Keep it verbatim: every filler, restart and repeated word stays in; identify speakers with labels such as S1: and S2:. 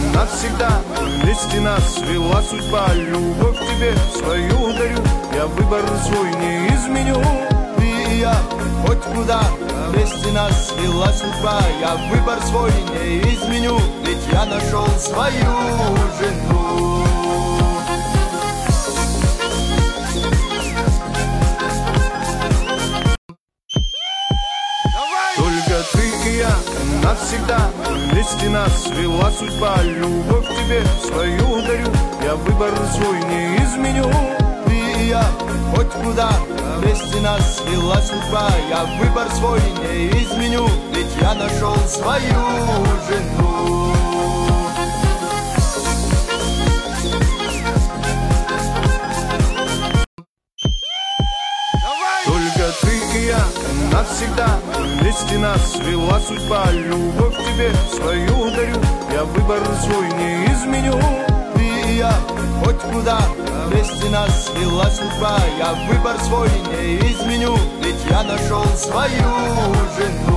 S1: навсегда. Вместе нас свела судьба, любовь к тебе свою дарю. Я выбор свой не изменю. Ты и я, хоть куда, вместе нас свела судьба. Я выбор свой не изменю, ведь я нашел свою жену. Только ты и я навсегда, вместе нас свела судьба. Любовь к тебе свою дарю, я выбор свой не изменю. Ты и я, хоть куда, вместе нас свела судьба. Я выбор свой не изменю, ведь я нашел свою жену. Только ты и я навсегда, вместе нас свела судьба. Любовь к тебе свою дарю, я выбор свой не изменю. Ты и я, хоть куда, вместе нас свела судьба. Я выбор свой не изменю, ведь я нашел свою жену.